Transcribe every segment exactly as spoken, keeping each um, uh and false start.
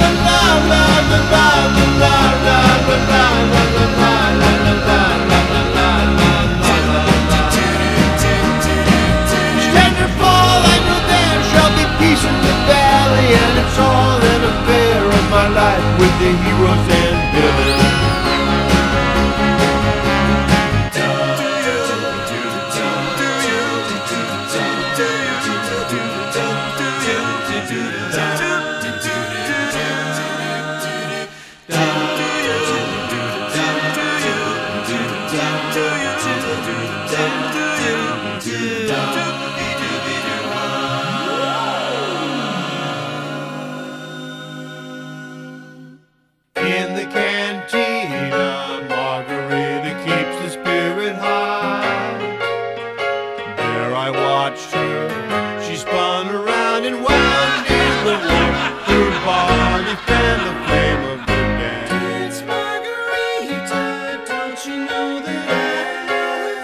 With the heroes and villains. In the cantina, Margarita keeps the spirit high. There I watched her, she spun around and wound in the warmth. Her body fanned the flame of the dance. It's Margarita, don't you know that I love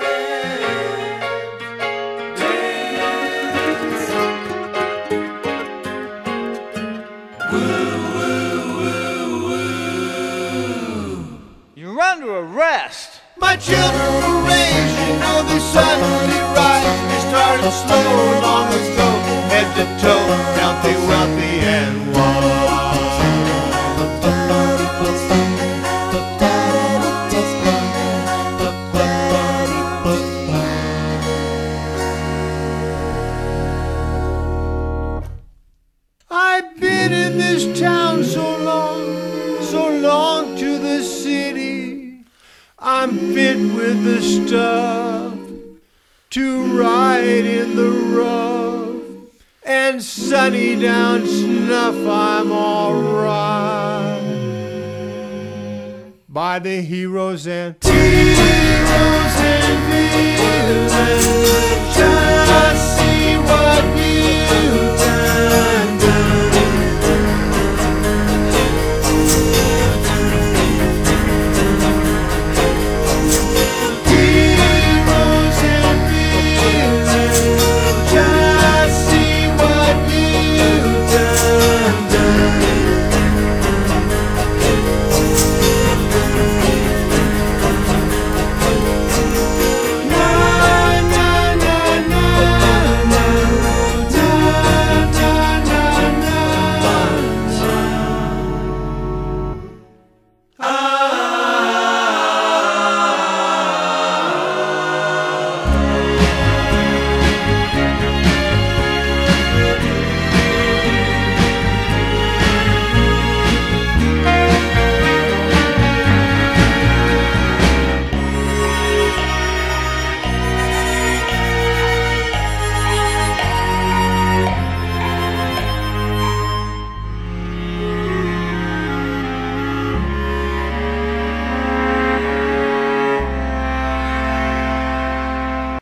it? Dance. Woo, woo, woo, woo. You're under arrest. My children were raised, you know they suddenly rise. They started slow, long ago, head to toe, healthy, wealthy, and wise. I've been in this town so long, so long to the city. I'm fit with the stuff to ride in the rough, and sunny down snuff I'm alright. By the heroes and heroes and villains, just see what